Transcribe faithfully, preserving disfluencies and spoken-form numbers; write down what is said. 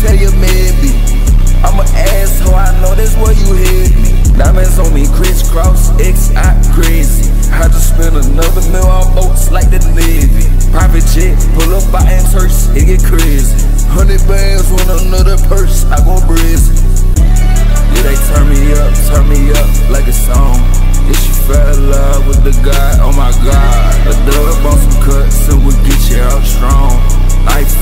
tell you maybe. I'm an asshole, I know that's where you hit me. Diamonds on me, crisscross, X, I crazy. I just spent another meal on boats like the Navy. Private jet, pull up by in Turks, it get crazy. Hundred bands on another purse, I go brazen. Yeah, they turn me up, turn me up like a song. Yeah, she fell in love with the guy, oh my God. A dub on some cuts and we'll get you out strong. Life